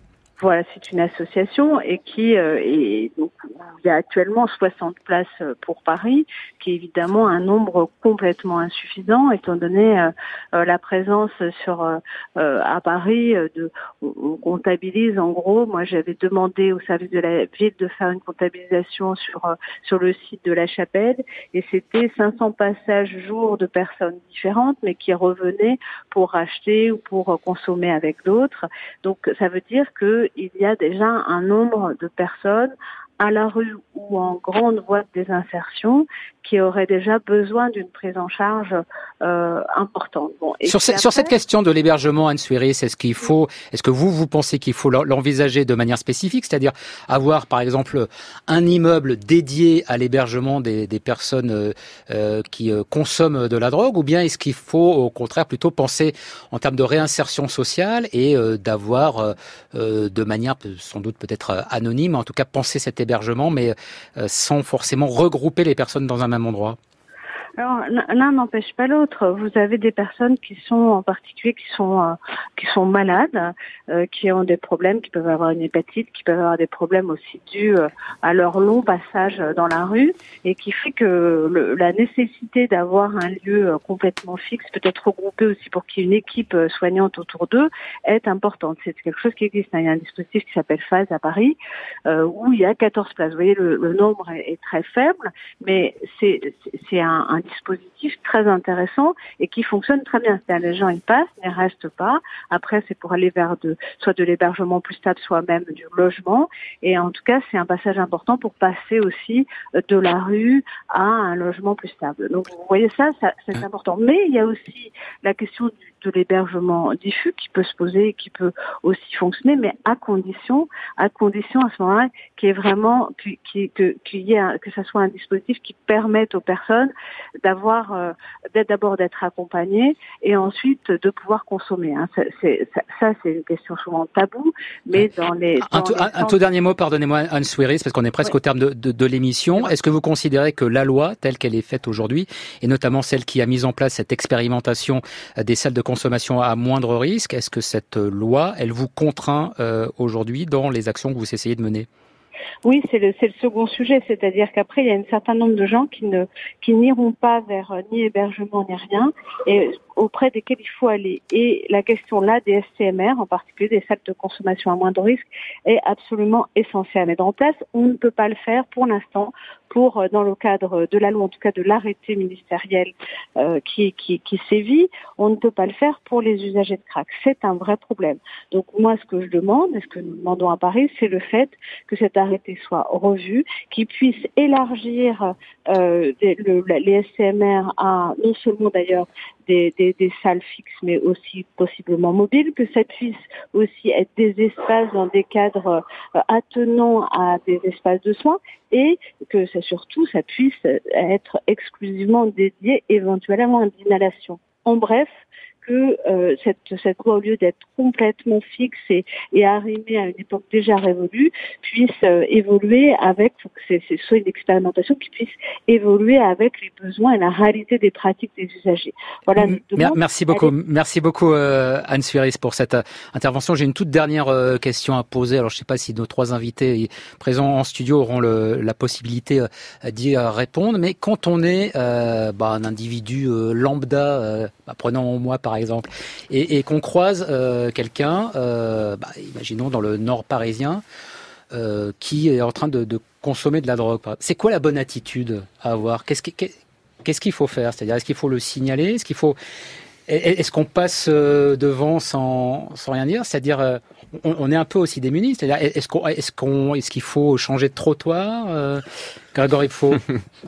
Voilà, c'est une association et qui euh, est donc il y a actuellement soixante places pour Paris, qui est évidemment un nombre complètement insuffisant étant donné euh, euh, la présence sur euh, à Paris de on comptabilise en gros, moi j'avais demandé au service de la ville de faire une comptabilisation sur euh, sur le site de la Chapelle et c'était cinq cents passages jour de personnes différentes mais qui revenaient pour acheter ou pour consommer avec d'autres. Donc ça veut dire que il y a déjà un nombre de personnes à la rue ou en grande voie de désinsertion qui auraient déjà besoin d'une prise en charge euh, importante. Bon, et sur, ce, après, sur cette question de l'hébergement, Anne Suiris, est-ce qu'il faut, est-ce que vous vous pensez qu'il faut l'envisager de manière spécifique, c'est-à-dire avoir par exemple un immeuble dédié à l'hébergement des, des personnes euh, qui euh, consomment de la drogue, ou bien est-ce qu'il faut au contraire plutôt penser en termes de réinsertion sociale et euh, d'avoir euh, de manière sans doute peut-être anonyme, en tout cas penser cet hébergement, mais euh, sans forcément regrouper les personnes dans un même endroit? Alors l'un n'empêche pas l'autre. Vous avez des personnes qui sont en particulier qui sont euh, qui sont malades, euh, qui ont des problèmes, qui peuvent avoir une hépatite, qui peuvent avoir des problèmes aussi dus euh, à leur long passage dans la rue, et qui fait que le, la nécessité d'avoir un lieu euh, complètement fixe, peut-être regroupé aussi pour qu'il y ait une équipe euh, soignante autour d'eux, est importante. C'est quelque chose qui existe. Il y a un dispositif qui s'appelle Phase à Paris, euh, où il y a quatorze places. Vous voyez, le, le nombre est, est très faible, mais c'est c'est un, un dispositif très intéressant et qui fonctionne très bien. C'est-à-dire les gens ils passent, ils ne restent pas. Après c'est pour aller vers de soit de l'hébergement plus stable, soit même du logement. Et en tout cas c'est un passage important pour passer aussi de la rue à un logement plus stable. Donc vous voyez ça, ça c'est important. Mais il y a aussi la question du de l'hébergement diffus qui peut se poser et qui peut aussi fonctionner, mais à condition, à condition à ce moment-là qu'il y ait vraiment, qu'il y ait, que, qu'il y ait un, que ça soit un dispositif qui permette aux personnes d'avoir, euh, d'être d'abord d'être accompagnées et ensuite de pouvoir consommer. Hein. C'est, c'est, ça, ça, c'est une question souvent taboue, mais dans les... Dans un, tout, les un, un tout dernier mot, pardonnez-moi Anne Suiris, parce qu'on est presque oui. au terme de, de, de l'émission. Est-ce que vous considérez que la loi, telle qu'elle est faite aujourd'hui, et notamment celle qui a mis en place cette expérimentation des salles de consommation à moindre risque, est-ce que cette loi, elle vous contraint euh, aujourd'hui dans les actions que vous essayez de mener ? Oui, c'est le, c'est le second sujet, c'est-à-dire qu'après, il y a un certain nombre de gens qui ne, qui n'iront pas vers euh, ni hébergement ni rien, et auprès desquels il faut aller. Et la question là des S C M R, en particulier des salles de consommation à moindre risque, est absolument essentielle à mettre en place. On ne peut pas le faire pour l'instant, pour dans le cadre de la loi, en tout cas de l'arrêté ministériel euh, qui, qui, qui sévit, on ne peut pas le faire pour les usagers de crack. C'est un vrai problème. Donc moi, ce que je demande, et ce que nous demandons à Paris, c'est le fait que cet arrêté soit revu, qu'il puisse élargir euh, des, le, les S C M R à non seulement d'ailleurs Des, des, des salles fixes, mais aussi possiblement mobiles, que ça puisse aussi être des espaces dans des cadres euh, attenants à des espaces de soins, et que ça, surtout ça puisse être exclusivement dédié éventuellement à l'inhalation. En bref, que euh, cette, cette loi, au lieu d'être complètement fixe et, et arrimée à une époque déjà révolue, puisse euh, évoluer avec, faut que c'est, c'est soit une expérimentation qui puisse évoluer avec les besoins et la réalité des pratiques des usagers. Voilà. Mer- merci beaucoup, aller... merci beaucoup euh, Anne Suiris pour cette euh, intervention. J'ai une toute dernière euh, question à poser. Alors je ne sais pas si nos trois invités présents en studio auront le, la possibilité euh, d'y répondre, mais quand on est euh, bah, un individu euh, lambda, euh, bah, prenons moi par exemple, et, et qu'on croise euh, quelqu'un, euh, bah, imaginons dans le nord parisien, euh, qui est en train de, de consommer de la drogue. C'est quoi la bonne attitude à avoir ? Qu'est-ce, qui, qu'est-ce qu'il faut faire ? C'est-à-dire, est-ce qu'il faut le signaler ? Est-ce qu'il faut, est-ce qu'on passe devant sans, sans rien dire ? C'est-à-dire, on, on est un peu aussi démunis. C'est-à-dire, est-ce qu'on, est-ce qu'on, est-ce qu'il faut changer de trottoir ? euh, Grégory Faux.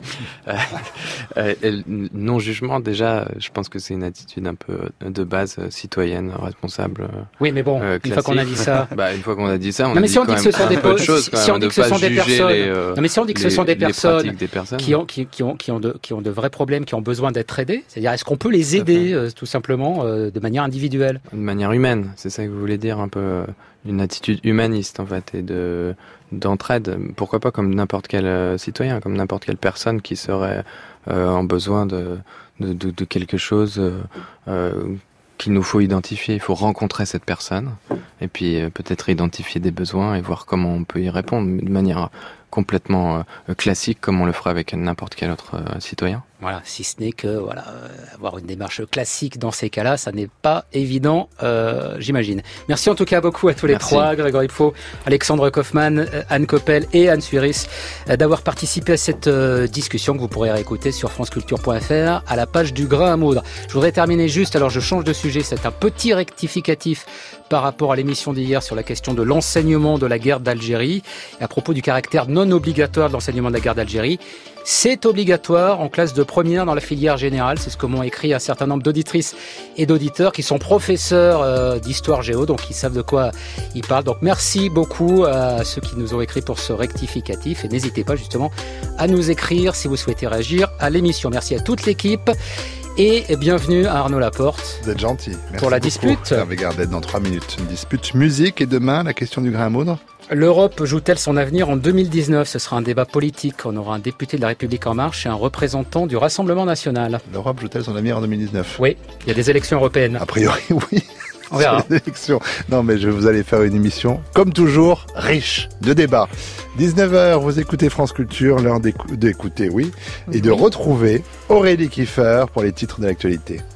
euh, non-jugement, déjà, je pense que c'est une attitude un peu de base citoyenne, responsable. Oui, mais bon, euh, une fois qu'on a dit ça. Bah, une fois qu'on a dit ça, on non, a mais dit si on quand dit même que ce sont des peu de choses. Si on dit que ce sont des personnes. Les, euh, non, mais si on dit que ce sont des personnes, des personnes qui ont, qui, qui ont, qui ont de, qui ont de vrais problèmes, qui ont besoin d'être aidés, c'est-à-dire, est-ce qu'on peut les aider, euh, tout simplement, euh, de manière individuelle? De manière humaine, c'est ça que vous voulez dire, un peu, une attitude humaniste, en fait, et de, d'entraide, pourquoi pas comme n'importe quel euh, citoyen, comme n'importe quelle personne qui serait euh, en besoin de, de, de, de quelque chose euh, qu'il nous faut identifier. Il faut rencontrer cette personne et puis euh, peut-être identifier des besoins et voir comment on peut y répondre de manière complètement euh, classique, comme on le ferait avec n'importe quel autre euh, citoyen. Voilà, si ce n'est que voilà, euh, avoir une démarche classique dans ces cas-là, ça n'est pas évident, euh, j'imagine. Merci en tout cas beaucoup à tous les Merci. trois, Grégory Pfau, Alexandre Kaufmann, euh, Anne Coppel et Anne Suiris, euh, d'avoir participé à cette euh, discussion que vous pourrez réécouter sur franceculture point f r à la page du grain à moudre. Je voudrais terminer juste, alors je change de sujet, c'est un petit rectificatif par rapport à l'émission d'hier sur la question de l'enseignement de la guerre d'Algérie, et à propos du caractère non obligatoire de l'enseignement de la guerre d'Algérie. C'est obligatoire en classe de première dans la filière générale, c'est ce que m'ont écrit un certain nombre d'auditrices et d'auditeurs qui sont professeurs euh, d'histoire géo, donc qui savent de quoi ils parlent. Donc merci beaucoup à ceux qui nous ont écrit pour ce rectificatif, et n'hésitez pas justement à nous écrire si vous souhaitez réagir à l'émission. Merci à toute l'équipe. Et bienvenue à Arnaud Laporte. Vous êtes gentil. Merci pour la beaucoup. dispute. Hervé Gardet dans trois minutes. Une dispute musique, et demain, la question du grain à moudre. L'Europe joue-t-elle son avenir en deux mille dix-neuf? Ce sera un débat politique. On aura un député de la République En Marche et un représentant du Rassemblement National. L'Europe joue-t-elle son avenir en deux mille dix-neuf? Oui, il y a des élections européennes. A priori, oui. On verra. Sur les élections. Non, mais je, vous allez faire une émission, comme toujours, riche de débats. dix-neuf heures, vous écoutez France Culture, l'heure d'écouter, oui, et de retrouver Aurélie Kiefer pour les titres de l'actualité.